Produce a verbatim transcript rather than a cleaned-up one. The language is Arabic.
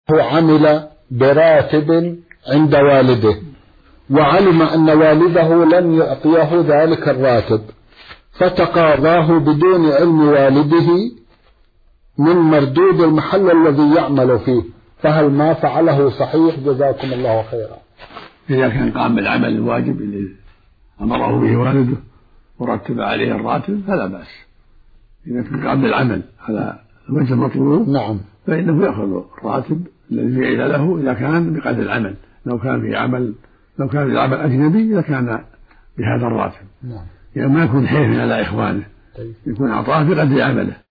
هو عمل براتب عند والده وعلم أن والده لن يعطيه ذلك الراتب فتقاضاه بدون علم والده من مردود المحل الذي يعمل فيه، فهل ما فعله صحيح؟ جزاكم الله خيرا. إذا كان قام بالعمل الواجب الذي أمره به والده ورتب عليه الراتب فلا بأس. إذا كان قام بالعمل على الوجه المطلوب نعم فإنه يأخذ الراتب الذي جعل له إذا كان بقدر العمل. لو كان في عمل لو كان في عمل أجنبي لكان بهذا الراتب. نعم. يعني ما يكون حيف على إخوانه، يكون أعطاه بقدر عمله.